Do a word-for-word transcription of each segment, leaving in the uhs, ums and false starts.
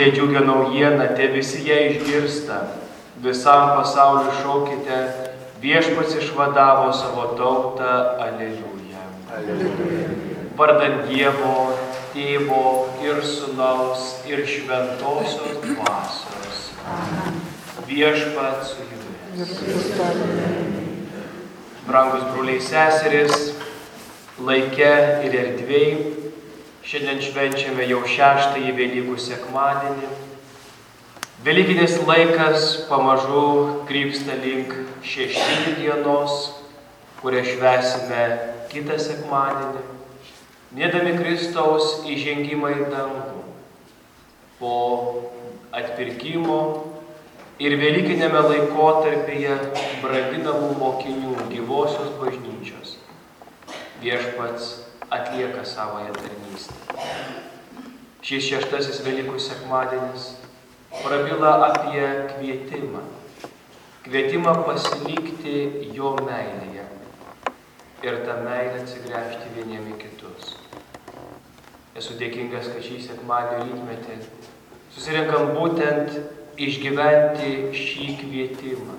Šaukia džiugią naujieną, te visi ją išgirsta. Visam pasauliu šaukite, viešpats išvadavo savo tautą, aleliuja. Aleliuja. Vardan Dievo, Tėvo ir Sūnaus ir Šventosios Dvasios. Viešpats su jumis. Brangus broliai seserys, laike ir erdvėj, šiandien švenčiame jau šeštąjį Velykų sekmadienį. Velykinis laikas pamažu krypsta link šeštinių dienos, kurią švęsime kitą sekmadienį, minėdami Kristaus įžengimą į dangų po atpirkimo ir velykinėme laikotarpyje branginamų mokinių gyvosios bažnyčios. Viešpats atlieka savąją tarnystę. Šis šeštasis Velykų sekmadienis prabyla apie kvietimą. Kvietimą pasilikti jo meilėje ir tą meilę atsigręžti vieniem į kitus. Esu dėkingas, kad šį sekmadienio rytmetį susirinkam būtent išgyventi šį kvietimą.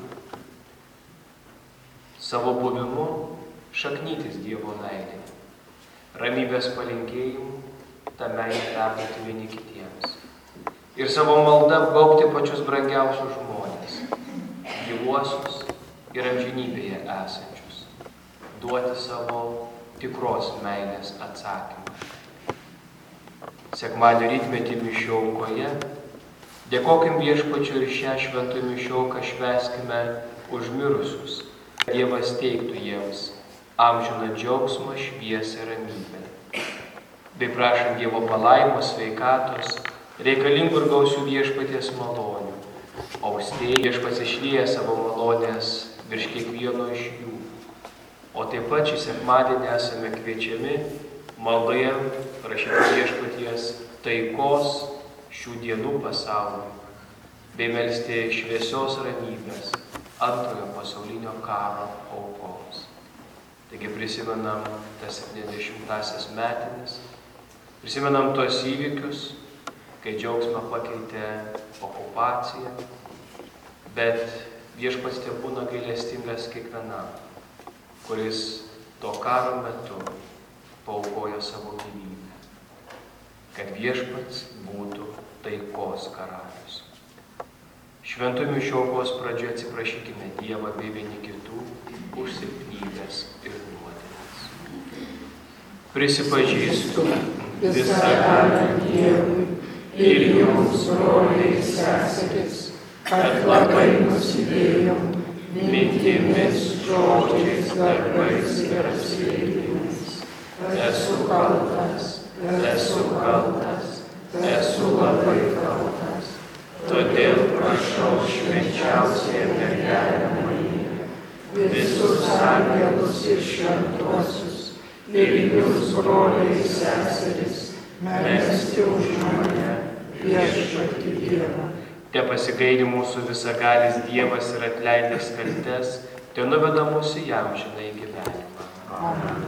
Savo buvimu šaknytis Dievo meilėje. Ramybės palinkėjimų tą meilę perduoti vieni kitiems. Ir savo maldą apgaubti pačius brangiausius žmonės, gyvuosius ir amžinybėje esančius. Duoti savo tikros meilės atsakymą. Sekmadienio rytmetį mišių aukoje dėkokim Viešpačiui ir šią šventųjų mišių auką švęskime už mirusius. Dievas teiktų jiems amžiną džiaugsmą, šviesą ir ramybę. Bei prašant Dievo palaimos, sveikatos, reikalingų ir gausių Viešpaties malonių. Austėj Viešpats išlieja savo malonės virš kiekvieno iš jų. O taip pat šį sekmadienį esame kviečiami maldoje prašyti Viešpaties taikos šių dienų pasauliui, bei melsti šviesios ramybės antrojo pasaulinio karo aukoms. Taigi prisimenam tas septyniasdešimtąsias metinis, prisimenam tos įvykius, kai džiaugsmą pakeitė okupacija, bet Viešpats tebūna gailestingas kiekvienam, kuris to karo metu paaukojo savo gyvybę, kad Viešpats būtų taikos karalius. Šventų mišių aukos pradžioje atsiprašykime Dievą bei vieni kitų už silpnybes ir nuodėmes. Prisipažįstu visagaliam Dievui ir jums, broliai seserys, kad labai nusidėjom mintimis, žodžiais, darbais ir apsileidimais. Esu kaltas, esu kaltas, esu labai kaltas. Todėl prašau švenčiausiąją mergelę Mariją, visus angelus ir šventuosius, ir jūs, broliai seserys, melsti už mane, viešpatį Dievą. Te pasigaili mūsų visagalis Dievas ir atleidęs kaltes, te nuveda mūsų į amžinąjį gyvenimą. Amen.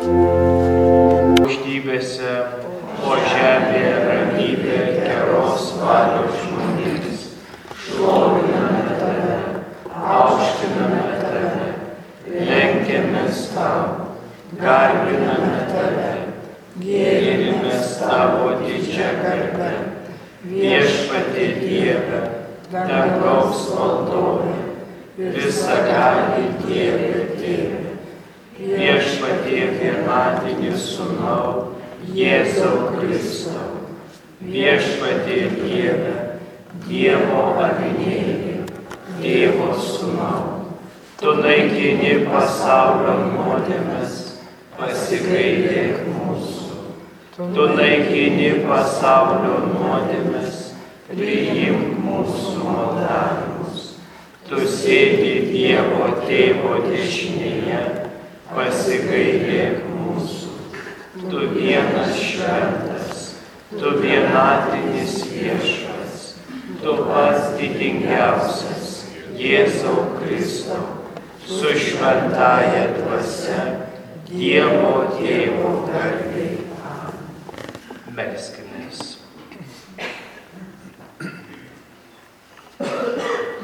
Aukštybėse, o žemėje ramybė, geros valios žmonėmis. Šloviname tave, aukštiname tave, lenkiamės tau, garbiname tave, gėrimės tavo didžią garbę. Viešpatie Dieve, dangaus valdove, visagali Dieve Tėve, Viešpatie vienatinį Sūnau, Jėzau Kristau, Viešpatie Dieve, Dievo avinėli, Dievo Sūnau, tu naikini pasaulio nuodėmes, pasigailėk mūsų. Tu naikini pasaulio nuodėmes, priimk mūsų maldavimus. Tu sėdi Dievo Tėvo dešinėje, pasigailėk mūsų. Tu vienas šventas, tu vienatinis viešpats, tu pats didingiausias, Jėzau Kristau, su šventąja dvasia, Dievo Tėvo garbei. Melskimės.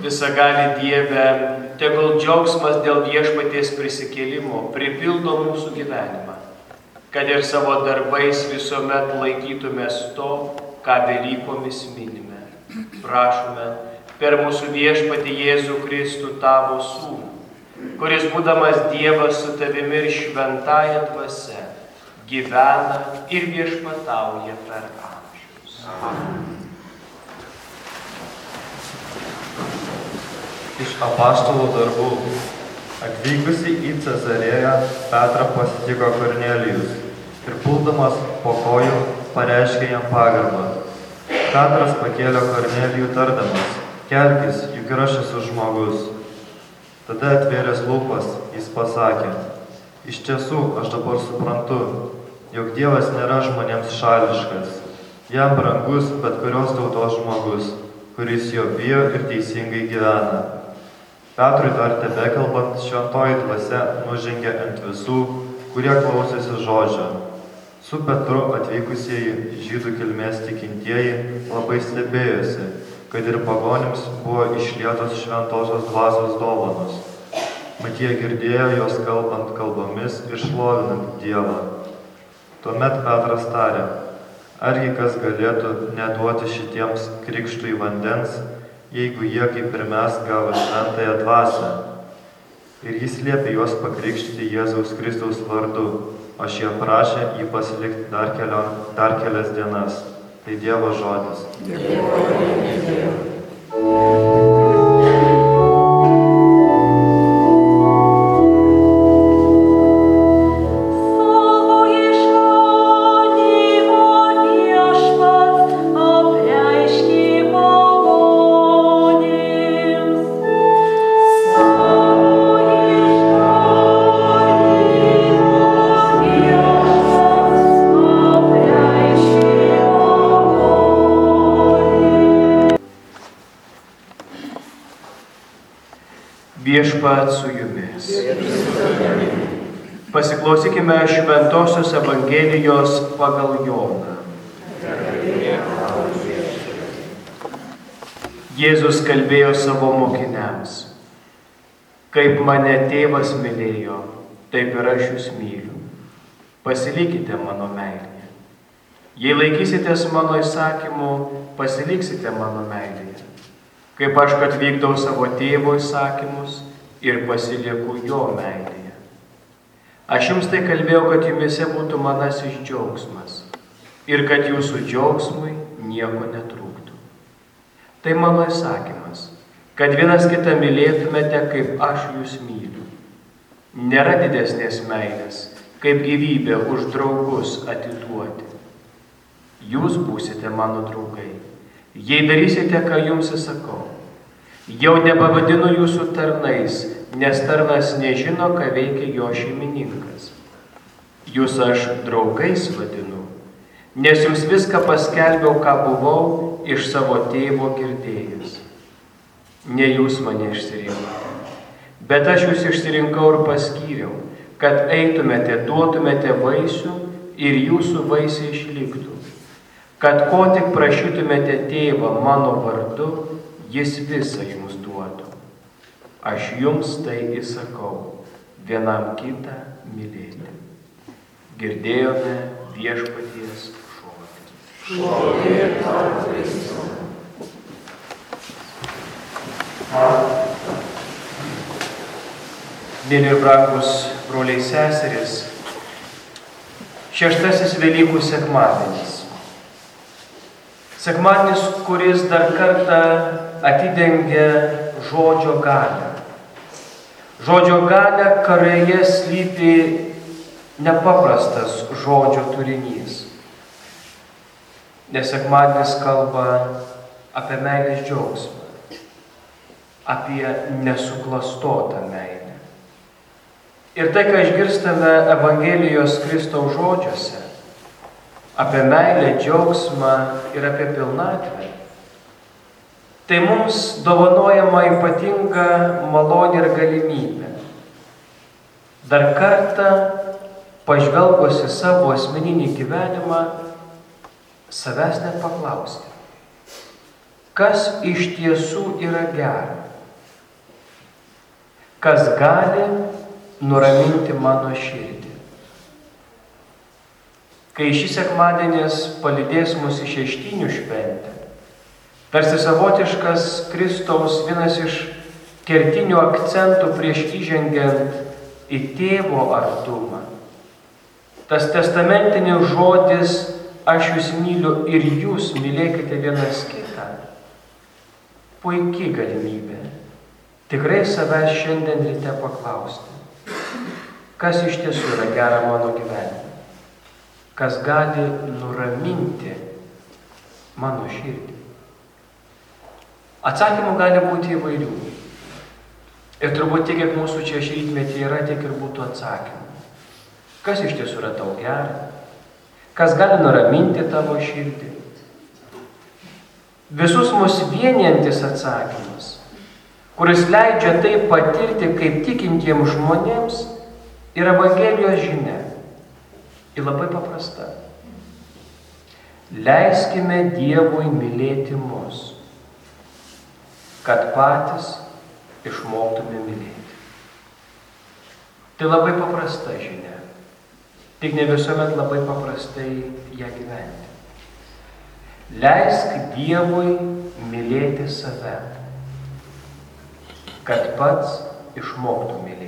Visagali Dieve, tegul džiaugsmas dėl Viešpaties prisikėlimo pripildo mūsų gyvenimą, kad ir savo darbais visuomet laikytumės to, ką Velykomis minime. Prašome per mūsų Viešpatį Jėzų Kristų tavo Sūnų, kuris būdamas Dievas su tavimi ir šventąja dvasia, gyvena ir viešpatauja per amžius. Amen. Iš apaštalų darbų. Atvykusi į Cezarėją, Petrą pasitiko Kornelijus ir puldamas po kojų pareiškė jam pagarbą. Petras pakėlė Kornelijų tardamas: kelkis, juk ir aš esu žmogus. Tada atvėręs lūpas, jis pasakė: iš tiesų, aš dabar suprantu, jog Dievas nėra žmonėms šališkas. Jam brangus bet kurios tautos žmogus, kuris jo bijo ir teisingai gyvena. Petrui dar tebekalbant, šventoji dvasia nužengė ant visų, kurie klausėsi žodžio. Su Petru atvykusieji žydų kilmės tikintieji labai stebėjosi, kad ir pagonims buvo išlietos šventosios dvasios dovanos. Mat jie girdėjo jos kalbant kalbomis ir šlovinant Dievą. Tuomet Petras tarė: argi kas galėtų neduoti šitiems krikštui vandens, jeigu jie kaip ir mes gavo šventąją dvasią? Ir jis liepė juos pakrikštyti Jėzaus Kristaus vardu, o šie prašė jį pasilikti dar, kelio, dar kelias dienas. Tai Dievo žodis. Viešpat su jumis. Pasiklausykime Šventosios Evangelijos pagal Joną. Jėzus kalbėjo savo mokiniams: kaip mane tėvas mylėjo, taip ir aš jūs myliu. Pasilikite mano meilėje. Jei laikysitės mano įsakymų, pasiliksite mano meilėje. Kaip aš, kad vykdau savo tėvo įsakymus ir pasilieku jo meilėje. Aš jums tai kalbėjau, kad jumise būtų manasis džiaugsmas ir kad jūsų džiaugsmui nieko netrūktų. Tai mano įsakymas, kad vienas kitą mylėtumėte, kaip aš jūs myliu. Nėra didesnės meilės, kaip gyvybę už draugus atiduoti. Jūs būsite mano draugai, jei darysite, ką jums įsakau. Jau nepavadinu jūsų tarnais, nes tarnas nežino, ką veikia jo šeimininkas. Jūs aš draugais vadinu, nes jums viską paskelbiau, ką buvau iš savo tėvo girdėjęs. Ne jūs mane išsirinkote, bet aš jūs išsirinkau ir paskyriau, kad eitumėte, duotumėte vaisių ir jūsų vaisiai išliktų. Kad ko tik prašytumėte tėvą mano vardu, jis visą jums duotų. Aš jums tai įsakau, vienam kitą mylėti. Girdėjome Viešpaties žodį. Šlovė tau, Kristau. Mėly ir brangus broliai seserys, šeštasis Velykų sekmadienis. Sekmadienis, kuris dar kartą atidengia žodžio galią. Žodžio galią, kurioje slypi nepaprastas žodžio turinys. Nes sekmadienis kalba apie meilės džiaugsmą, apie nesuklastotą meilę. Ir tai, ką išgirstame Evangelijos Kristaus žodžiuose, apie meilę, džiaugsmą ir apie pilnatvę, tai mums dovanojama ypatinga malonė ir galimybė. Dar kartą, pažvelgus į savo asmeninį gyvenimą, savęs net paklausti, kas iš tiesų yra gera, kas gali nuraminti mano širdį. Kai šis sekmadienis palydės mus į šeštinių šventę, tarsi savotiškas Kristaus vienas iš kertinių akcentų prieš įžengiant į tėvo artumą. Tas testamentinis žodis aš jūs myliu ir jūs mylėkite vienas kitą. Puikiai galimybė tikrai savęs šiandien ryte paklausti, kas iš tiesų yra gera mano gyvenime, kas gali nuraminti mano širdį. Atsakymų gali būti įvairių. Ir turbūt tiek, kiek mūsų čia šrytmetį yra, tiek ir būtų atsakymų. Kas iš tiesų yra tau gera? Kas gali nuraminti tavo širdį? Visus mus vienijantis atsakymas, kuris leidžia tai patirti kaip tikintiems žmonėms, yra Evangelijos žinia. Ir labai paprasta. Leiskime Dievui mylėti mus, kad patys išmoktume mylėti. Tai labai paprasta žinia. Tik ne visuomet labai paprastai ją gyventi. Leisk Dievui mylėti save, kad pats išmoktų mylėti.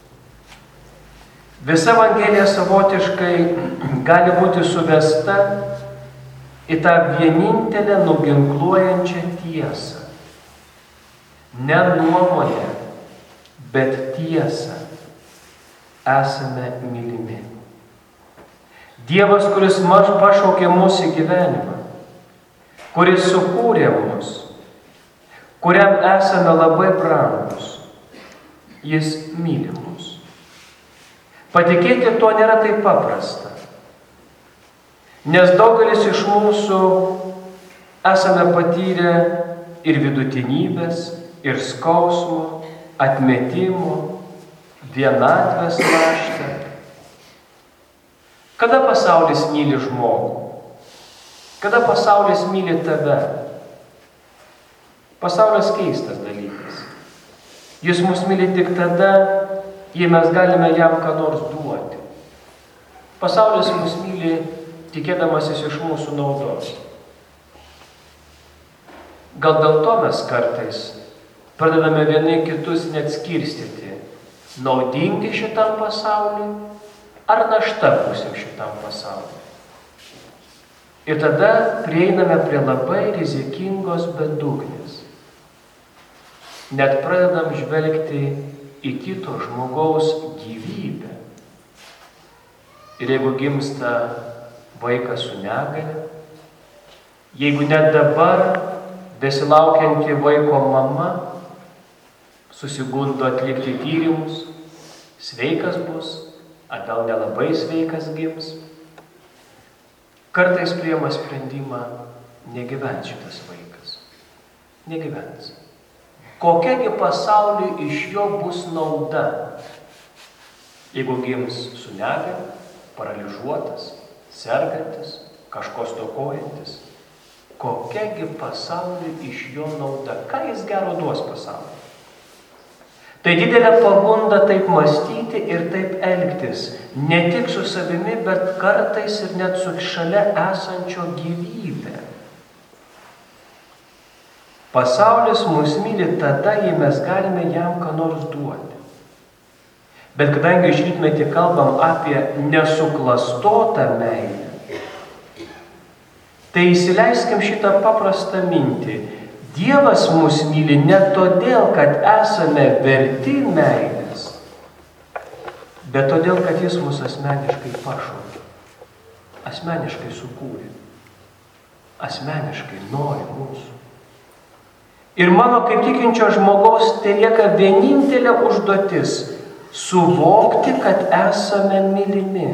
Visa Evangelija savotiškai gali būti suvesta į tą vienintelę nuginkluojančią tiesą. Ne nuomonę, bet tiesą. Esame mylimi. Dievas, kuris pašaukė mus į gyvenimą, kuris sukūrė mus, kuriam esame labai brangus, jis myli mus. Patikėti to nėra taip paprasta, nes daugelis iš mūsų esame patyrę ir vidutinybės, ir skausmo, atmetimo, vienatvės naštą. Kada pasaulis myli žmogų? Kada pasaulis myli tave? Pasaulis keistas dalykas. Jis mus myli tik tada, jei mes galime jam ką nors duoti. Pasaulis mus myli tikėdamasis iš mūsų naudos. Gal dėl to mes kartais pradedame vieni kitus net skirstyti, naudingi šitam pasauliui ar našta būsim šitam pasauliui. Ir tada prieiname prie labai rizikingos bedugnės. Net pradedam žvelgti į kito žmogaus gyvybę. Ir jeigu gimsta vaikas su negalia, jeigu net dabar besilaukianti vaiko mama susigundo atlikti tyrimus, sveikas bus, ar gal nelabai sveikas gims, kartais priima sprendimą negyvens šitas vaikas. Negyvens. Kokiagi pasauliui iš jo bus nauda, jeigu gims su negalia, paralyžiuotas, sergantis, kažko stokojantis. Kokiagi pasauliui iš jo nauda? Ką jis gero duos pasauliui? Tai didelė pagunda taip mąstyti ir taip elgtis, ne tik su savimi, bet kartais ir net su šalia esančio gyvybė. Pasaulis mus myli tada, jei mes galime jam ką nors duoti. Bet kadangi iš rytmetį kalbam apie nesuklastotą meilę, tai įsileiskim šitą paprastą mintį. Dievas mus myli ne todėl, kad esame verti meilės, bet todėl, kad jis mus asmeniškai pašaukė, asmeniškai sukūrė, asmeniškai nori mūsų. Ir mano kaip tikinčio žmogaus tai lieka vienintelė užduotis – suvokti, kad esame mylimi.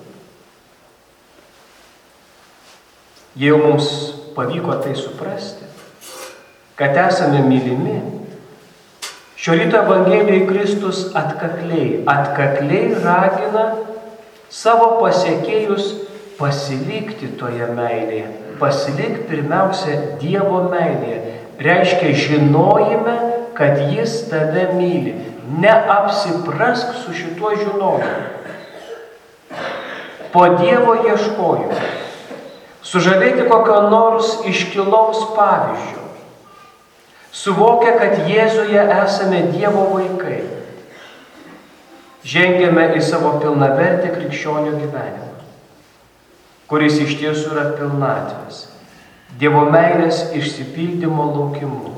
Jei mums pavyko tai suprasti, kad esame mylimi, šio ryto Evangelijoje Kristus atkakliai, atkakliai ragina savo pasekėjus pasilikti toje meilėje. Pasilik pirmiausia Dievo meilėje. Reiškia žinojime, kad jis tave myli. neapsiprask su šituo žinojimu. Po Dievo ieškojimu, sužavėti kokio nors iškilaus pavyzdžio, suvokia, kad Jėzuje esame Dievo vaikai, žengiame į savo pilnavertį krikščionio gyvenimą, kuris iš tiesų yra pilnatvės, Dievo meilės išsipildymo laukimu.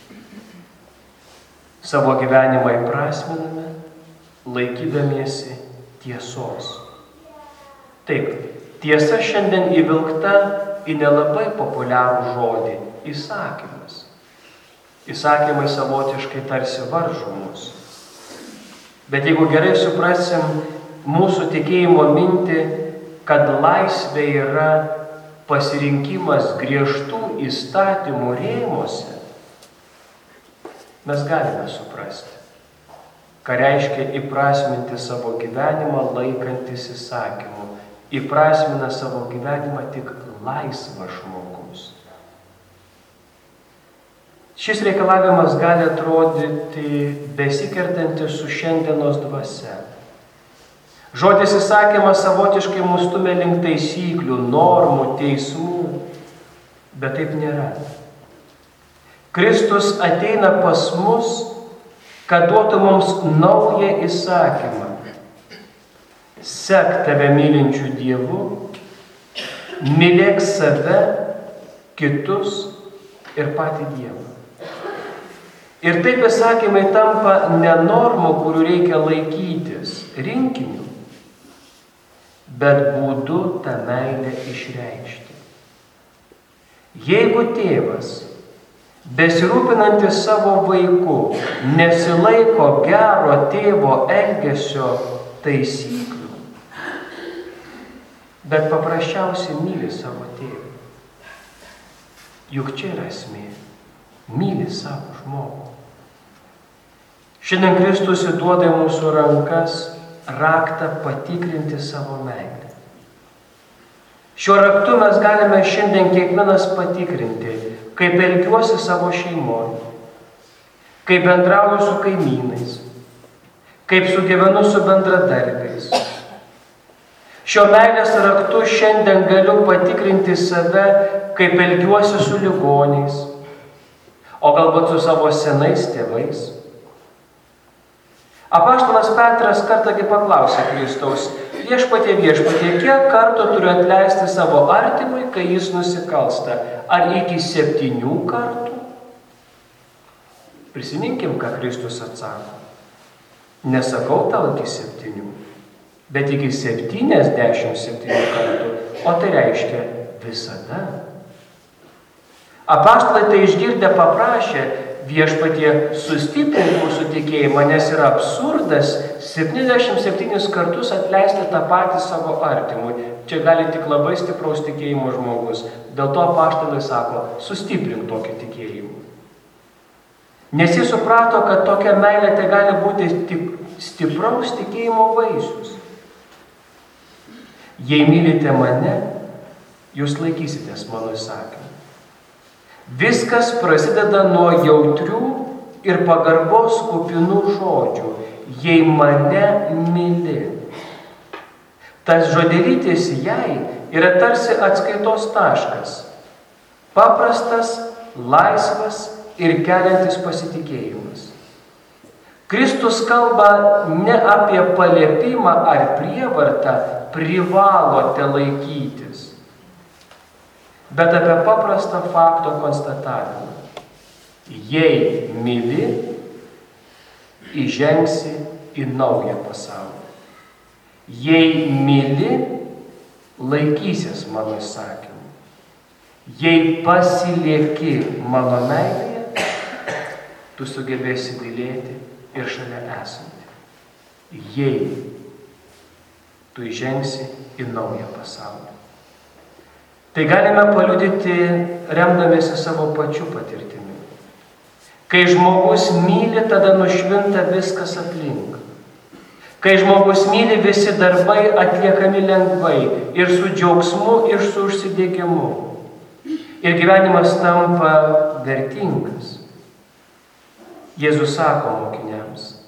Savo gyvenimą įprasminame, laikydamiesi tiesos. Taip, tiesa šiandien įvilkta į nelabai populiarų žodį – įsakymas. Įsakymai savotiškai tarsi varžo mus. Bet jeigu gerai suprasim mūsų tikėjimo mintį, kad laisvė yra pasirinkimas griežtų įstatymų rėmuose, mes galime suprasti, ką reiškia įprasminti savo gyvenimą laikantis įsakymų. Įprasmina savo gyvenimą tik laisvas žmogus. Šis reikalavimas gali atrodyti besikertantis su šiandienos dvasia. Žodis įsakymas savotiškai mus stumia link taisyklių, normų, teismų, bet taip nėra. Kristus ateina pas mus, kad duotų mums naują įsakymą. Sek tave mylinčių Dievu, mylėk save, kitus ir patį Dievą. Ir taip įsakymai tampa ne normų, kurių reikia laikytis, rinkiniu, bet būdu tą meilę išreikšti. Jeigu tėvas, besirūpinantis savo vaiku, nesilaiko gero tėvo elgesio taisyklių, bet paprasčiausiai myli savo tėvą. Juk čia yra esmė. Myli savo žmogų. Šiandien Kristus įduoda į mūsų rankas raktą patikrinti savo meilę. Šiuo raktu mes galime šiandien kiekvienas patikrinti, kaip elgiuosi savo šeimoje, kaip bendrauju su kaimynais, kaip sugyvenu su bendradarbiais. Šio meilės raktu šiandien galiu patikrinti save, kaip elgiuosi su ligoniais, o galbūt su savo senais tėvais. Apaštalas Petras kartągi paklausė Kristaus: viešpatie, viešpatie, kiek kartų turiu atleisti savo artimui, kai jis nusikalsta? Ar iki septynių kartų? Prisiminkim, ką Kristus atsako. Nesakau tau iki septynių, bet iki septyniasdešimt septynių kartų, o tai reiškia visada. Apaštalai tai išgirdę paprašė: viešpatie, sustiprink mūsų tikėjimą, nes yra absurdas septyniasdešimt septynis kartus atleisti tą patį savo artimui. Čia gali tik labai stipraus tikėjimo žmogus. Dėl to apaštalai sako: sustiprink tokį tikėjimą. Nes jis suprato, kad tokia meilė tai gali būti tik stipraus tikėjimo vaisius. Jei mylite mane, jūs laikysitės mano įsakymų. Viskas prasideda nuo jautrių ir pagarbos kupinų žodžių: jei mane myli. Tas žodelytis jai yra tarsi atskaitos taškas. Paprastas, laisvas ir keliantis pasitikėjimas. Kristus kalba ne apie paliepimą ar prievartą privalote laikytis, bet apie paprastą fakto konstatavimą. Jei myli, įžengsi į naują pasaulį. Jei myli, laikysies mano įsakymų. Jei pasilieki mano meilėje, tu sugebėsi mylėti ir šalia esantį. Jei tu įžengsi į naują pasaulį. Tai galime paliudyti remdamiesi savo pačių patirtimi. Kai žmogus myli, tada nušvinta viskas aplink. Kai žmogus myli, visi darbai atliekami lengvai ir su džiaugsmu, ir su užsidegimu. Ir gyvenimas tampa vertingas. Jėzus sako mokiniams: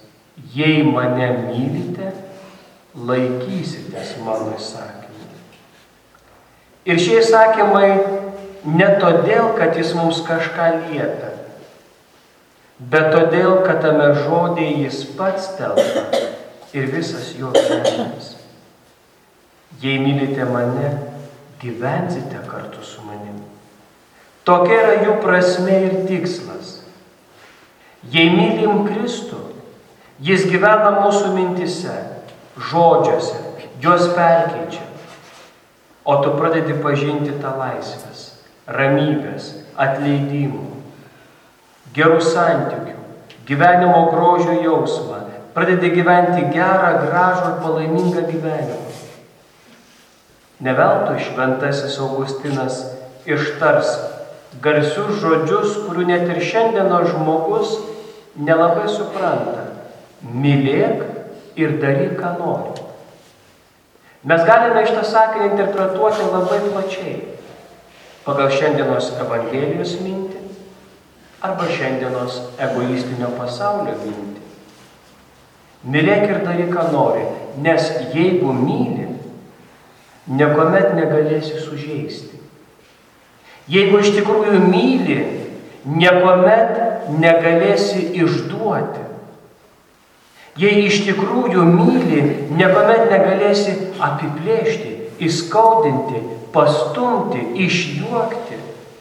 jei mane mylite, laikysitės mano įsakymų. Ir šie įsakymai ne todėl, kad jis mums kažką liepia, bet todėl, kad tame žodėje jis pats telpa ir visas jo gyvenimas. Jei mylite mane, gyvensite kartu su manimi. Tokia yra jų prasmė ir tikslas. Jei mylim Kristų, jis gyvena mūsų mintise, žodžiuose, juos perkeičia. O tu pradedi pažinti tą laisvės, ramybės, atleidimų, gerų santykių, gyvenimo grožio jausmą, pradedi gyventi gerą, gražų ir palaimingą gyvenimą. Ne veltui šventasis Augustinas ištars garsius žodžius, kurių net ir šiandienos žmogus nelabai supranta. Mylėk ir daryk, ką nori. Mes galime šitą sakinį interpretuoti labai plačiai, pagal šiandienos Evangelijos mintį arba šiandienos egoistinio pasaulio mintį. Mylėk ir daryk, ką nori, nes jeigu myli, niekuomet negalėsi sužeisti. Jeigu iš tikrųjų myli, niekuomet negalėsi išduoti. Jei iš tikrųjų myli, niekuomet negalėsi apiplėšti, įskaudinti, pastumti, išjuokti.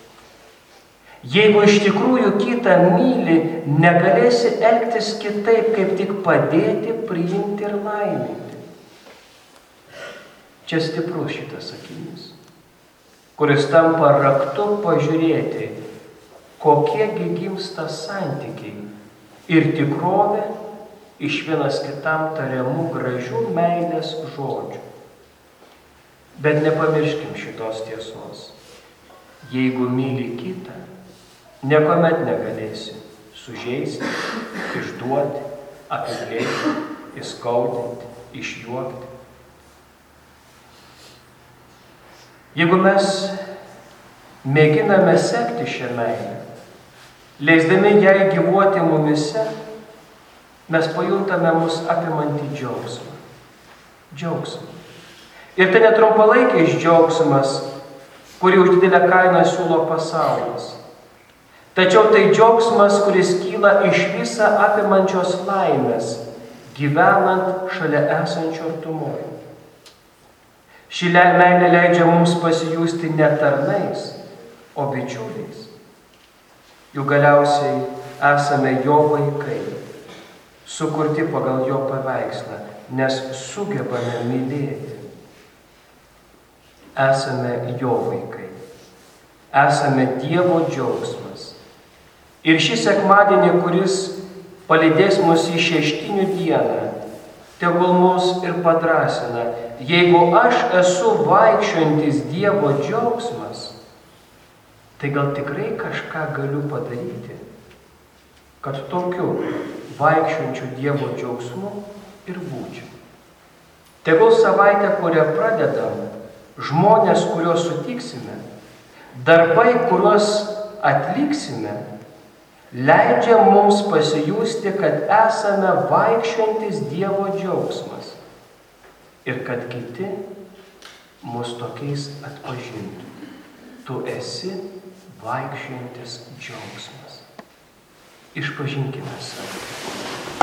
Jeigu iš tikrųjų kitą myli, negalėsi elgtis kitaip, kaip tik padėti, priimti ir laiminti. Čia stiprus šitas sakinys, kuris tampa raktu pažiūrėti, kokiegi gimsta santykiai ir tikrovė iš vienas kitam tariamų gražių meilės žodžių. Bet nepamirškim šitos tiesos. Jeigu myli kitą, niekuomet negalėsi sužeisti, išduoti, apiplėšti, įskaudinti, išjuokti. Jeigu mes mėginame sekti šią meilę, leisdami jai gyvuoti mumise, mes pajuntame mus apimantį džiaugsmą. Džiaugsmą. Ir tai netrumpalaikis džiaugsmas, kurį už didelę kainą siūlo pasaulis. Tačiau tai džiaugsmas, kuris kyla iš visą apimančios laimės, gyvenant šalia esančio artumoje. Ši meilė leidžia mums pasijusti ne tarnais, o bičiuliais. Juk galiausiai esame jo vaikai, sukurti pagal jo paveikslą, nes sugebame mylėti. Esame jo vaikai. Esame Dievo džiaugsmas. Ir šį sekmadienį, kuris palydės mus į šeštinių dieną, tegul mus ir padrąsina. Jeigu aš esu vaikščiojantis Dievo džiaugsmas, tai gal tikrai kažką galiu padaryti, kad tokiu vaikščiojančiu Dievo džiaugsmu ir būčiau. Tegul savaitę, kurią pradedam, žmonės, kuriuos sutiksime, darbai, kuriuos atliksime, leidžia mums pasijusti, kad esame vaikščiojantis Dievo džiaugsmas ir kad kiti mus tokiais atpažintų. Tu esi vaikščiojantis džiaugsmas. Išpažinkime save.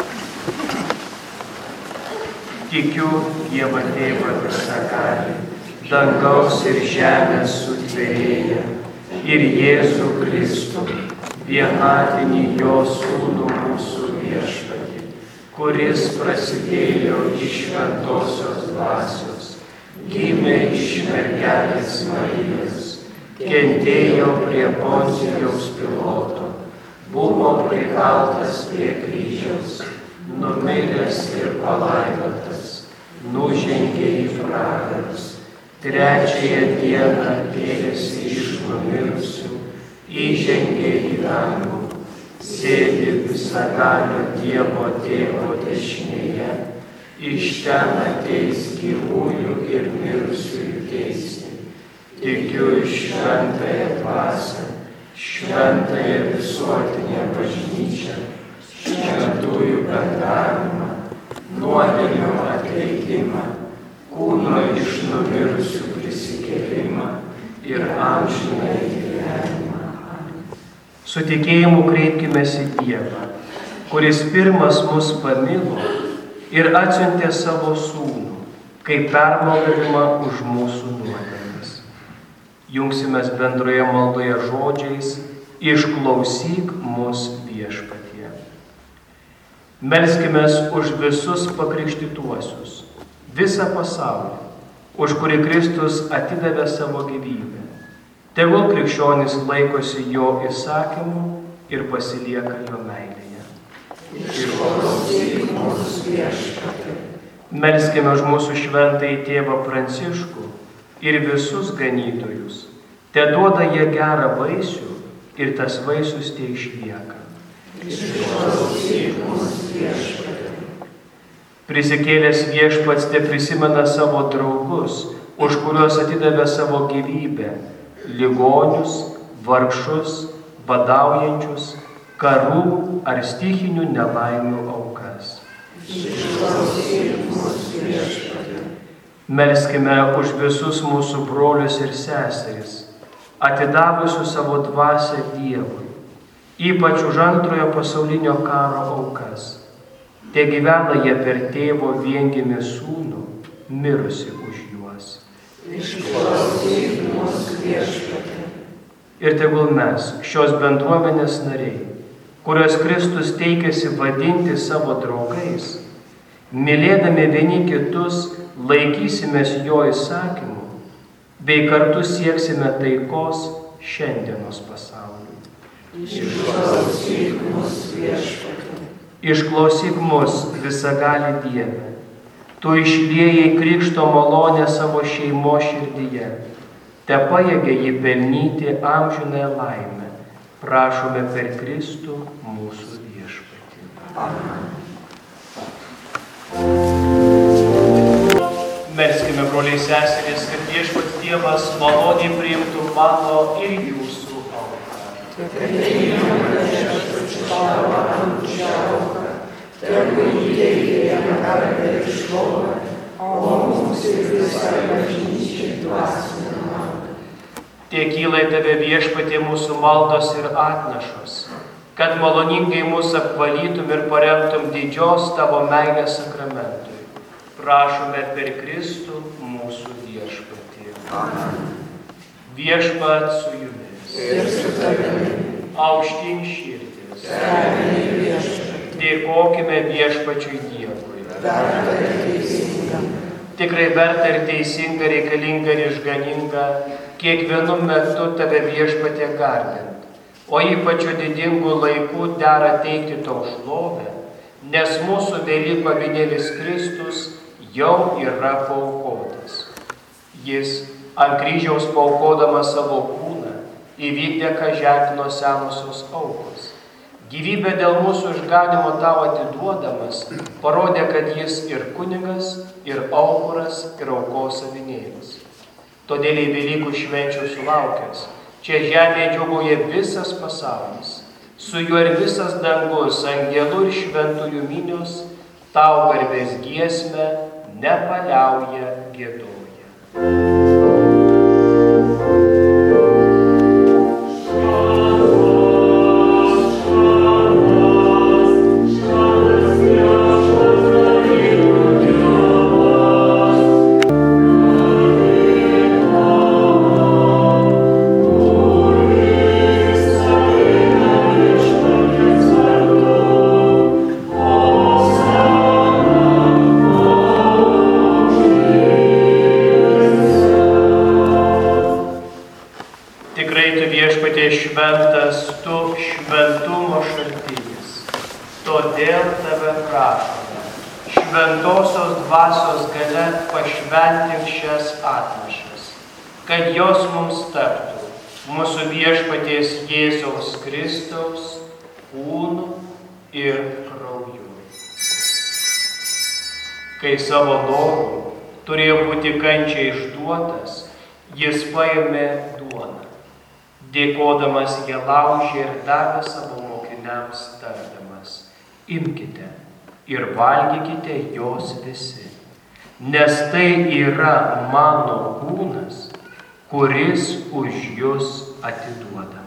Tikiu Dievą Tėvą visagalį, dangaus ir žemės sutvėrėją, ir Jėzų Kristų, vienatinį jo sūnų mūsų viešpatį, kuris prasidėjo iš šventosios dvasios, gimė iš mergelės Marijos, kentėjo prie Poncijaus Piloto, buvo prikaltas prie kryžiaus, numiręs ir palaidotas, nužengė į pragarus, trečiąją dieną kėlėsi iš numirusių, įžengė į dangų, sėdi visagalio Dievo Tėvo dešinėje, iš ten ateis gyvųjų ir mirusiųjų teisti. Tikiu į šventąją dvasią, šventąją visuotinę bažnyčią, šventųjų bendravimą, nuodėmių atleidimą, kūno iš numirusių prisikėlimą ir amžinąjį gyvenimą. Su tikėjimu kreipkimės į Dievą, kuris pirmas mus pamilo ir atsiuntė savo sūnų, kaip permaldavimą už mūsų nuodėmes. Jungsimės bendroje maldoje žodžiais: išklausyk mus Viešpatie. Melskimės už visus pakrikštytuosius, visą pasaulį, už kurį Kristus atidavė savo gyvybę. Tegul krikščionys laikosi jo įsakymų ir pasilieka jo meilėje. Išklausyk mus Viešpatie. Melskime už mūsų šventąjį tėvą Pranciškų ir visus ganytojus. Te duoda jie gerą vaisių ir tas vaisius te išlieka. Išklausyk mus Viešpatie. Prisikėlęs Viešpats te prisimena savo draugus, už kuriuos atidavė savo gyvybę, ligonius, vargšus, badaujančius, karų ar stichinių nelaimių aukas. Išklausyk mus Viešpatie. Melskime už visus mūsų brolius ir seseris, atidavusius savo dvasią Dievui, ypač už antrojo pasaulinio karo aukas. Te gyvena jie per tėvo viengimį sūnų, mirusi už juos. Išklausyk mus Viešpatie. Ir tegul mes, šios bendruomenės nariai, kurios Kristus teikėsi vadinti savo draugais, mylėdami vieni kitus, laikysimės jo įsakymų, bei kartu sieksime taikos šiandienos pasauliui. Išklausyk mus Viešpatie. Išklausyk mus, visagali Dieve. Tu išliejai krikšto malonę savo šeimos širdyje. Te pajėgia jį pelnyti amžinąją laimę. Prašome per Kristų mūsų Viešpatį. Amen. Melskime, broliai seserys, kad Viešpats Dievas maloniai priimtų mano ir jūsų auką. Tegul įteikia jam garbę ir šlovę, o mums ir visai bažnyčiai dvasinę naudą. Tekyla į tave, Viešpatie, mūsų maldos ir atnašos, kad maloningai mūsų apvalytum ir paremtum didžios tavo meilės sakramentui. Prašome per Kristų mūsų Viešpatį. Amen. Viešpat su jumis. Ir su tavimi. Aukštyn širdis. Sveikini Viešpatie. Dėkokime Viešpačiui Dievui. Verta ir teisinga. Tikrai verta ir teisinga, reikalinga ir išganinga, kiekvienu metu tave, Viešpatie, garbint. O ypač didingų laikų dera teikti tau šlovę, nes mūsų Velykų avinėlis Kristus jau yra paaukotas. Jis ant kryžiaus paaukodamas savo kūną įvykdė, ką ženklino senosios aukos. Gyvybę dėl mūsų išganimo tau atiduodamas, parodė, kad jis ir kunigas, ir aukuras, ir aukos avinėlis. Todėl į Velykų švenčių sulaukęs, čia žemėje džiūgauja visas pasaulis, su juo ir visas dangus, angelų ir šventųjų minios, tau garbės giesmę nepaliauja giedoja. Šventas tu šventumo šaltinis, todėl tave prašome, šventosios dvasios galia pašventink šias atnašas, kad jos mums taptų mūsų Viešpaties Jėzaus Kristaus kūnu ir krauju. Kai savo noru turėjo būti kančiai išduotas, jis paėmė duoną. Dėkodamas ją laužė ir davė savo mokiniams tardamas: imkite, ir valgykite jos visi, nes tai yra mano kūnas, kuris už jus atiduodamas.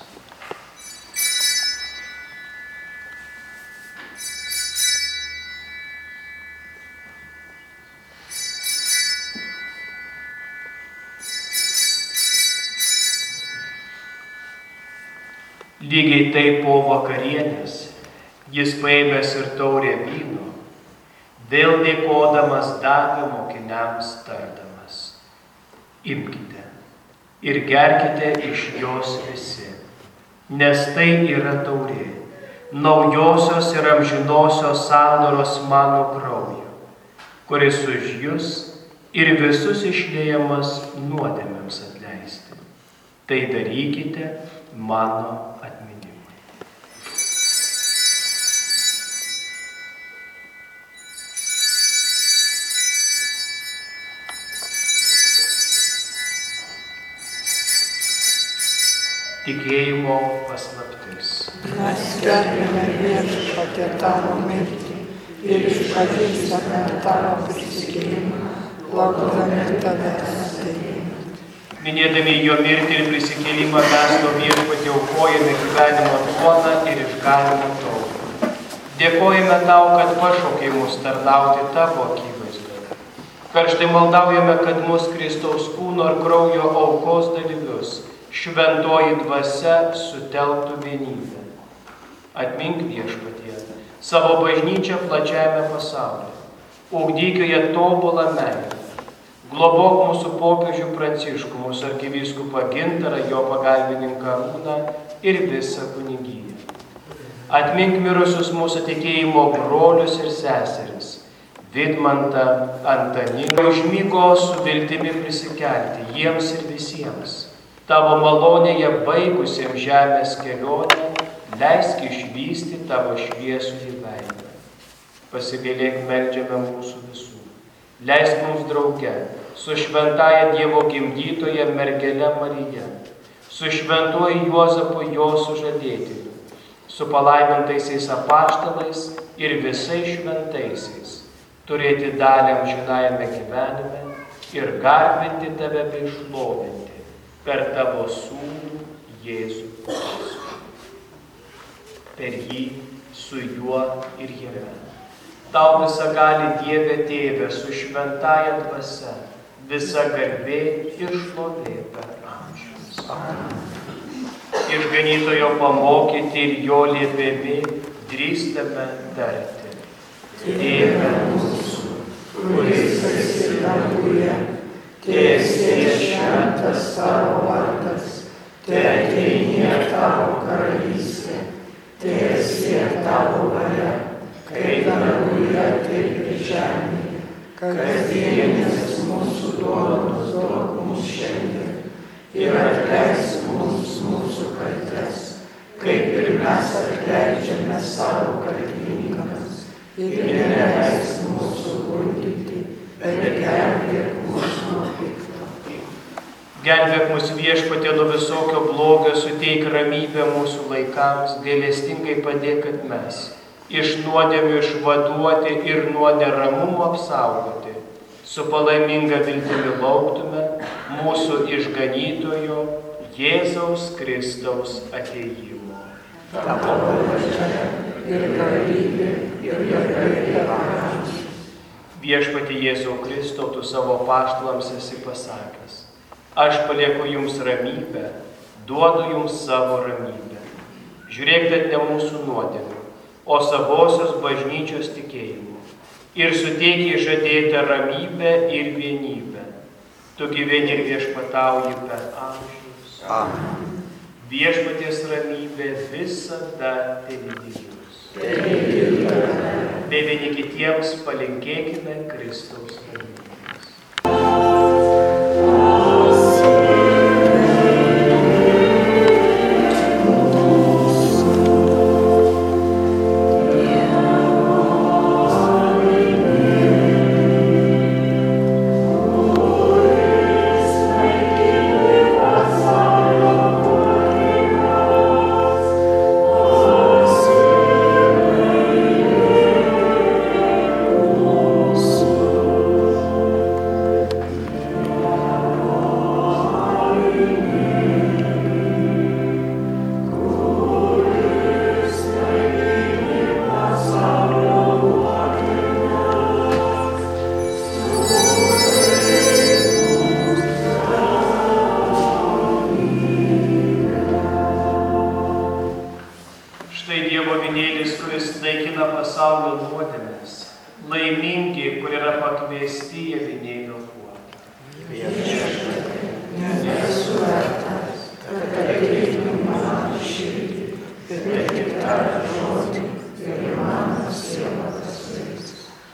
Lygiai taip po vakarienės jis paėmęs ir taurę vyno, vėl dėkodamas davė mokiniams tardamas: imkite ir gerkite iš jos visi, nes tai yra taurė, naujosios ir amžinosios sandoros mano kraujo, kuris už jus ir visus išliejamas nuodėmėms atleisti. Tai darykite mano atminimui. Tikėjimo paslaptis. Mes skelbiame Viešpatie tavo mirtį ir išpažįstame tavo prisikėlimą, laukdami tavęs atėjimo. Minėdami jo mirtį ir prisikėlimą mes nuo Viešpatie aukojame gyvenimo duoną ir išganimo taurę. Dėkojame tau, kad pašaukei mus tarnauti tavo akivaizdoje. Karštai maldaujame, kad mus Kristaus kūno ir kraujo aukos dalyvius šventoji dvasia sutelktų vienybę. Atmink Viešpatie savo bažnyčią plačiame pasaulyje. Ugdyk joje tobulą meilę. Globok mūsų popiežių Pranciškų, mūsų arkivyskupą Gintarą, jo pagalbininką Arūną ir visą kunigiją. Atmink mirusius mūsų tikėjimo brolius ir seseris, Vidmantą, Antaniną, užmygo su viltimi prisikelti jiems ir visiems. Tavo malonėje baigusiems žemės kelionę, leisk išvysti tavo šviesų veidą. Pasigailėk, meldžiame mūsų visų. Leisk mums drauge su šventaja Dievo gimdytoja mergele Marija, su šventuoju Juozapu jo sužadėtiniu, su palaimintaisiais apaštalais ir visais šventaisiais, turėti dalį amžinajame gyvenime ir garbinti tave bei šlovinti per tavo sūnų Jėzų Kristų. Per jį, su juo ir jame. Tau visagali Dieve Tėve su šventaja dvasia, visa garbė ir šlovė per amžius. Išganytojo pamokyti ir jo liepėmi drįstame tarti. Tėve mūsų, kuris esi danguje, teesie šventas tavo vardas, teateinie tavo karalystė, teesie tavo valia, kaip danguje, taip ir žemėje. Kasdienės mūsų duonos duok mums šiandien ir atleisk mums mūsų kaltes, kaip ir mes atleidžiame savo kaltininkams. Ir neleisk mūsų gundyti, bet gelbėk mus nuo pikto. Gelbėk mus Viešpatie nuo visokio blogio, suteik ramybę mūsų laikams, gailestingai padėk, kad mes iš nuodėmių išvaduoti ir nuo neramumo apsaugoti, su palaiminga viltimi lauktume mūsų išganytojo Jėzaus Kristaus atėjimo. Tavo valdžia ir galybė ir jėga per amžius. Viešpatie Jėzau Kristau, tu savo apaštalams esi pasakęs: aš palieku jums ramybę, duodu jums savo ramybę. Žiūrėk, ne mūsų nuodėmių, o savosios bažnyčios tikėjimu, ir suteikia žadėtą ramybę ir vienybę. Tu gyveni ir viešpatauji per amžius. Amen. Viešpaties ramybė visada telydys jus. Bei vieni kitiems palinkėkime Kristaus ramybės. laimingi, kur yra pakviesti į avinėlio puotą. Nesu vertas, kad ateitum mano širdį, bet tik tarp žodį ir mano siela pasveiks.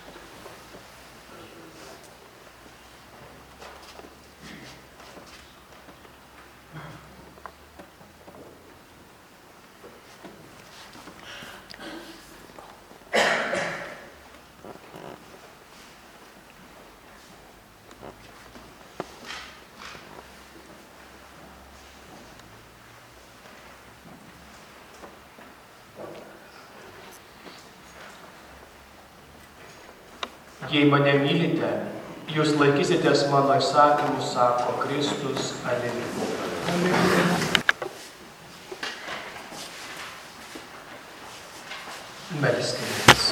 Jei mane mylite, jūs laikysitės mano įsakymus, sako Kristus. Aleliuja. Melskimės.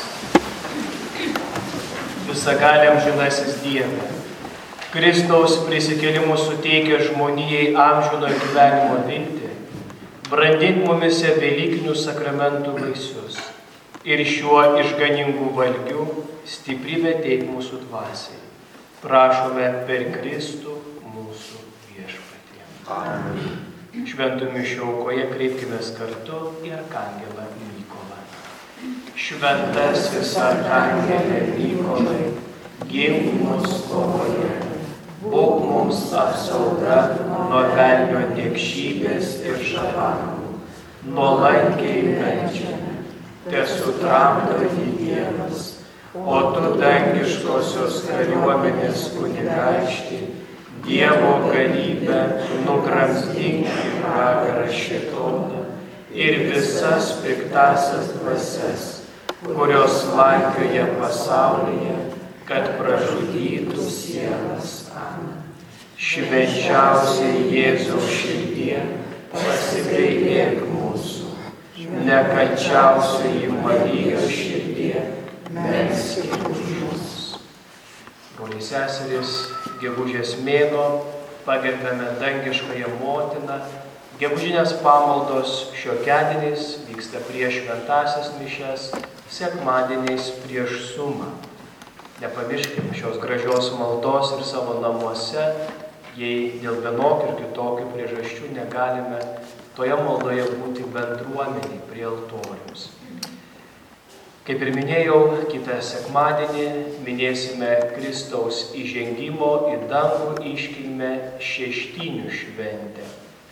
Visagaliam žinasis Dieve, Kristaus prisikėlimus suteikia žmonijai amžino gyvenimo viltį, brandink mumise velykinių sakramentų vaisius ir šiuo išganingu valgiu stiprybę teik mūsų dvasiai. Prašome per Kristų mūsų viešpatį. Amen. Šventų mišių aukoje kreipkimės kartu į arkangelą Mykolą. Šventasis arkangelė Mykolai, gink mus kovoje, būk mums apsauga nuo velnio niekšybės ir žabanų, nuolankiai meldžiame, tesutramdo jį Dievas, o tu dangiškosios kariuomenės kunigaikštį, Dievo galybę nugramzdink į pragarą šėtoną ir visas piktasias dvasias, kurios slankioja pasaulyje, kad pražudytų sielas. Amen. Švenčiausiai Jėzaus širdie, pasigailėk mūsų, nekalčiausiai Marijos širdie, melskit už mus. Broliai seserys, gegužės mėnuo, pagerbiame dangiškąją motiną. Gegužinės pamaldos šiokiadieniais vyksta prieš šventąsias mišias, sekmadieniais prieš sumą. Nepamirškime šios gražios maldos ir savo namuose, jei dėl vienokių ir kitokių priežasčių negalime toje maldoje būti bendruomeniai prie altoriaus. Kaip ir minėjau, kitą sekmadienį minėsime Kristaus įžengimo į dangų iškilmę šeštinių šventę.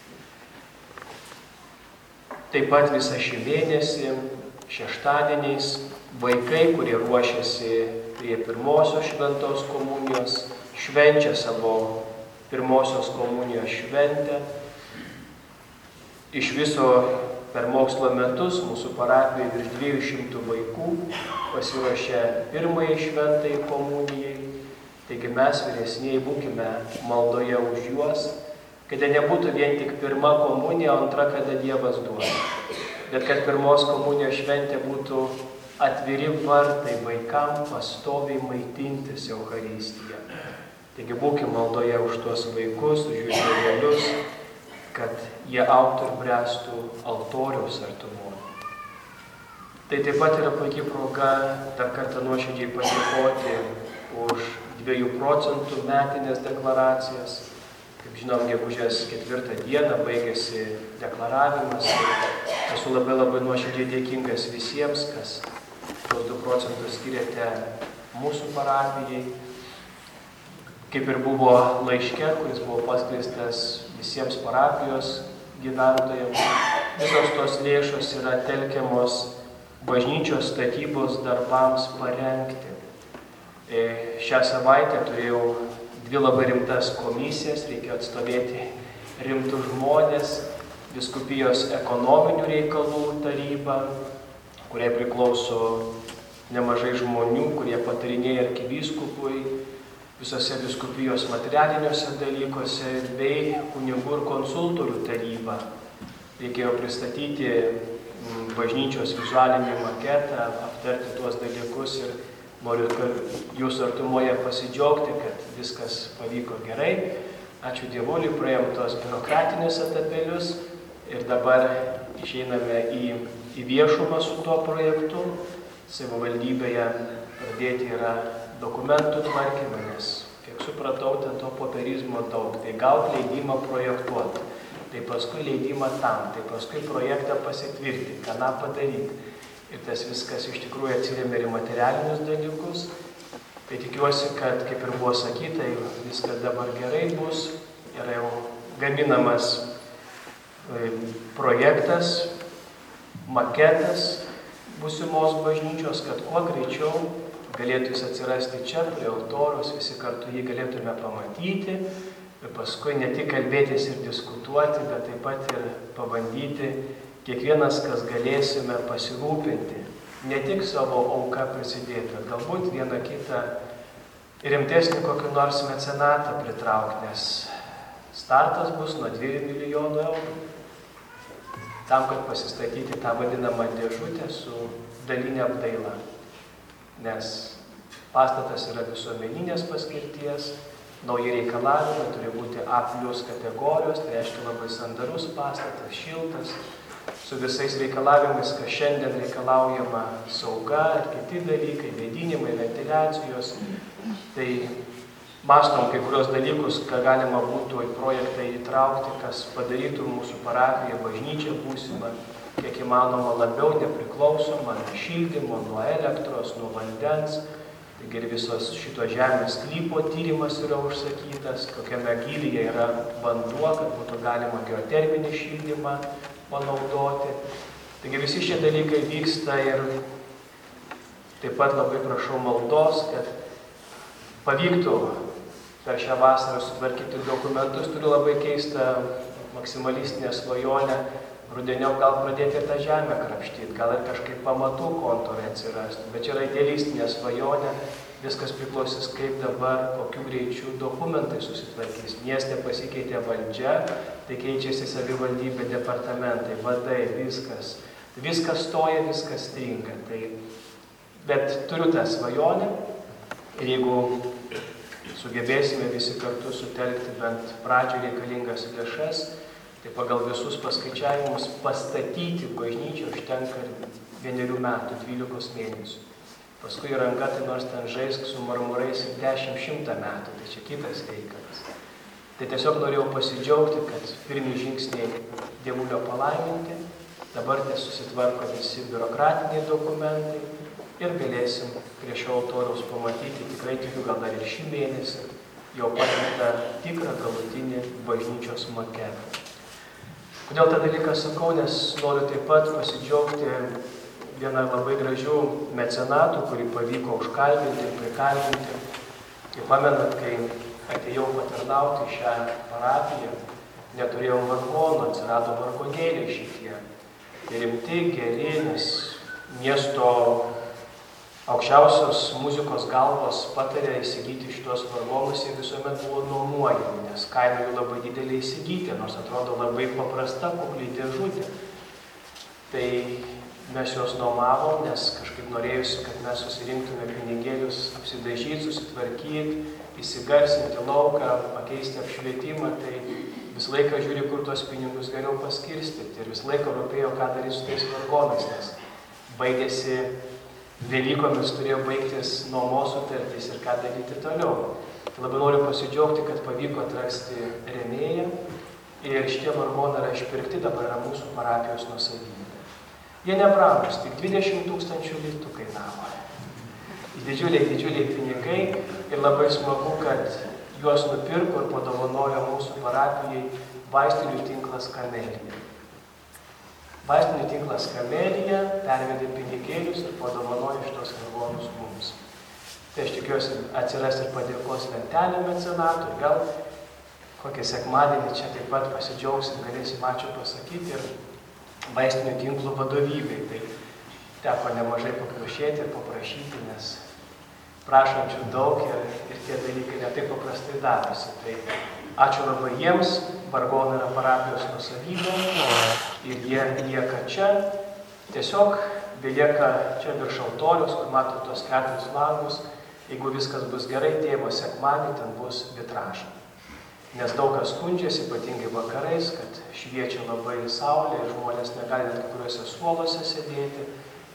Taip pat visą šį mėnesį, šeštadieniais, vaikai, kurie ruošiasi prie pirmosios šventos komunijos, švenčia savo pirmosios komunijos šventę. Iš viso per mokslo metus mūsų parapijoje virš dviejų šimtų vaikų pasiruošė pirmąjį šventai komunijai. Taigi mes vyresnieji būkime maldoje už juos, kad nebūtų vien tik pirma komunija, o antra, kada Dievas duoda. Bet kad pirmos komunijos šventė būtų atviri vartai vaikam pastoviai maitintis Eucharistiją. Taigi būkime maldoje už tuos vaikus, už jų tėvelius, kad jie augtų ir bręstų altoriaus artumo. Tai taip pat yra puikiai proga dar kartą nuoširdžiai padėkoti už dviejų procentų metinės deklaracijas. Kaip žinom, gegužės ketvirtą dieną baigėsi deklaravimas. Esu labai labai nuoširdžiai dėkingas visiems, kas tuos du procentus skiriate mūsų parapijai. Kaip ir buvo laiške, kuris buvo paskleistas visiems parapijos gyventojams, visos tos lėšos yra telkiamos bažnyčios statybos darbams parengti. Šią savaitę turėjau dvi labai rimtas komisijas, reikėjo atstovėti rimtus žmonės, vyskupijos ekonominių reikalų taryba, kuriai priklauso nemažai žmonių, kurie patarinėja arkivyskupui visose vyskupijos materialiniuose dalykuose, bei kunigų ir konsultorių taryba. Reikėjo pristatyti bažnyčios vizualinį maketą, aptarti tuos dalykus ir noriu jūsų artumoje pasidžiaugti, kad viskas pavyko gerai. Ačiū Dievoliui, praėjom tos biurokratinius etapėlius ir dabar išeiname į, į viešumą su tuo projektu. Savivaldybėje pradėti yra dokumentų tvarkymą, nes, kiek supratau, ten to popierizmo daug. Tai gauti leidimą projektuoti, tai paskui leidimą tam, tai paskui projektą pasitvirtinti, ką padaryti. Ir tas viskas iš tikrųjų atsiremia ir materialinius dalykus. Tai tikiuosi, kad, kaip ir buvo sakyta, viskas dabar gerai bus, yra jau gaminamas projektas, maketas būsimos bažnyčios, kad kuo greičiau galėtų jis atsirasti čia, prie altoriaus, visi kartu jį galėtume pamatyti ir paskui ne tik kalbėtis ir diskutuoti, bet taip pat ir pabandyti kiekvienas, kas galėsime pasirūpinti, ne tik savo auką prisidėti, bet galbūt vieną kitą rimtesnį kokį nors mecenatą pritraukti, nes startas bus nuo dviejų milijonų eurų. Tam, kad pasistatyti tą vadinamą dėžutę su dalinė apdaila. Nes pastatas yra visuomeninės paskirties, nauji reikalavimai turi būti A plus kategorijos, tai reiškia labai sandarus pastatas, šiltas, su visais reikalavimais, kas šiandien reikalaujama sauga ir kiti dalykai, vėdinimai, ventiliacijos. Tai mąstom kai kurios dalykus, ką galima būtų į projektą įtraukti, kas padarytų mūsų parapiją, bažnyčią būsimą, kiek įmanoma labiau nepriklausomą nuo šildymo, nuo elektros, nuo vandens. Taigi ir visos šito žemės sklypo tyrimas yra užsakytas, kokiame gylyje yra vanduo, kad būtų galima geoterminį šildymą panaudoti. Taigi visi šie dalykai vyksta ir taip pat labai prašau maldos, kad pavyktų per šią vasarą sutvarkyti dokumentus. Turiu labai keistą maksimalistinę svajonę, rudeniau gal pradėti ir tą žemę krapštyti, gal ir kažkaip pamatų kontūrai atsirastų. Bet čia yra idealistinė svajonė, viskas priklausys, kaip dabar, kokiu greičiu dokumentai susitvarkys. Mieste pasikeitė valdžia, tai keičiasi savivaldybė, departamentai, vadai, viskas. Viskas stoja, viskas stringa. Tai, bet turiu tą svajonę ir jeigu sugebėsime visi kartu sutelkti bent pradžiai reikalingas lėšas, tai pagal visus paskaičiavimus pastatyti bažnyčią užtenka vienerių metų, dvylikos mėnesių. Paskui ranka tai nors ten žaisk su marmurais ir dešimt šimtą metų, tai čia kitas reikalas. Tai tiesiog norėjau pasidžiaugti, kad pirmi žingsniai Dievulio palaiminti, dabar tai susitvarko visi biurokratiniai dokumentai ir galėsim prie šio altoriaus pamatyti, tikrai tikiu, gal dar ir šį mėnesį, jau parengtą tikrą galutinį bažnyčios maketą. Kodėl tą dalyką sakau, nes noriu taip pat pasidžiaugti vieną labai gražių mecenatų, kurį pavyko užkalbinti ir prikalbinti. Kaip pamenat, kai atėjau patarnauti šią parapiją, neturėjau vargonų, atsirado vargonėliai šitie. Tai rimti, geri, nes miesto aukščiausios muzikos galvos patarė įsigyti šitos vargonus ir visuomet buvo nuomojami, nes kaina jų labai didelė įsigyti, nors atrodo labai paprasta, kukli dėžutė. Tai mes juos nuomavom, nes kažkaip norėjusi, kad mes susirinktume pinigėlius, apsidažyti, susitvarkyti, įsigarsinti lauką, pakeisti apšvietimą, tai visą laiką žiūri, kur tuos pinigus geriau paskirstyti ir visą laiką rūpėjo, ką daryti su tais vargonais, nes baigėsi Velykomis turėjo baigtis nuomos sutartys ir ką daryti toliau. Tai labai noriu pasidžiaugti, kad pavyko atrasti rėmėją ir šitie vargonai yra išpirkti, dabar yra mūsų parapijos nuosavybė. Jie nebrangus, tik dvidešimt tūkstančių litų kainavo. Didžiuliai, didžiuliai pinigai ir labai smagu, kad juos nupirko ir padovanojo mūsų parapijai vaistinių tinklas Kamelija. Vaistinių tinklas Kamelija pervedė pinigėlius ir padovanojo šitos vargonus mums. Tai aš tikiuosi atsiras ir padėkos lentelė mecenatų ir gal kokią sekmadienį čia taip pat pasidžiaugsim, galėsim ačiū pasakyti ir vaistinių tinklų vadovybei. Tai teko nemažai pakrušėti ir paprašyti, nes prašančių daug ir, ir tie dalykai ne taip paprastai darosi. Tai ačiū labai jiems, vargonai yra parapijos nuosavybė ir jie lieka čia. Tiesiog belieka čia virš altoriaus, kur matot tos keturis langus. Jeigu viskas bus gerai, tėvo sekmadienį ten bus vitražai. Nes daug kas skundžiasi, ypatingai vakarais, kad šviečia labai saulė ir žmonės negali net kai kuriuose suoluose sėdėti.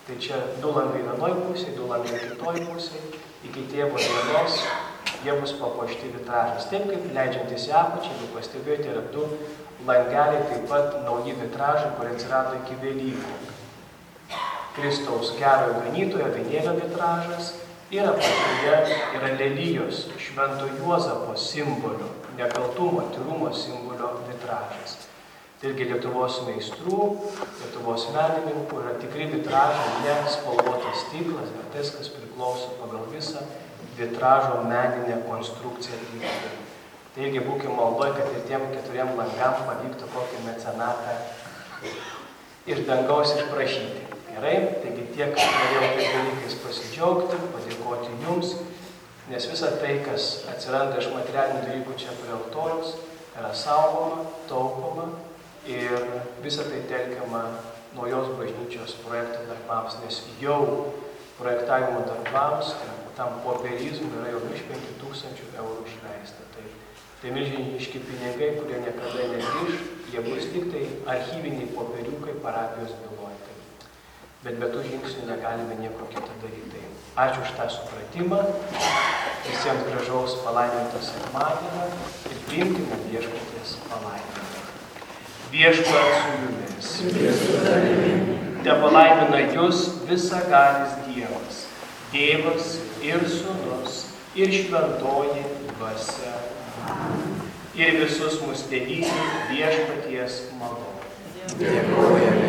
Tai čia du langai vienoj pusėje, du langai kitoj pusėje, iki tėvo dienos jie bus papuošti vitražas. Taip kaip leidžiantis į apačią, jeigu pastebėjote, yra du langeliai, taip pat nauji vitražai, kurie atsirado iki Velykų. Kristaus gerojo ganytojo avinėlio vitražas ir apačioje yra lelijos Švento Juozapo simbolio, nekaltumo, tyrumo simbolio vitražas. Tai irgi Lietuvos meistrų, Lietuvos menininkų yra tikri vitražai, ne spalvotas stiklas, bet tas, kas priklauso pagal visą vitražo meninę konstrukciją atlikti. Taigi būkime maldoj, kad ir tiem keturiem langam pavyktų kokį mecenatą iš dangaus išprašyti. Gerai? Taigi tiek norėjau tais dalykais pasidžiaugti, padėkoti jums, nes visa tai, kas atsiranda iš materialinių dalykų čia prie altoriaus, yra saugoma, taupoma ir visa tai telkiama naujos bažnyčios projekto darbams, nes jau projektavimo darbams, tam popierizmui yra jau virš penkių tūkstančių eurų išleista. Tai, tai milžiniški pinigai, kurie niekada negrįš, jie bus tik tai archyviniai popieriukai parapijos byloje. Bet be tų žingsnių negalime nieko kito daryti. Ačiū už tą supratimą, visiems gražaus palaiminto sekmadienio ir priimkime viešpaties palaiminimą. Viešpats su jumis. Tepalaimina jus visagalis Dievas, Tėvas ir Sūnus ir Šventoji Dvasia. Ir visus mus telydi viešpaties malonė. Dėkojame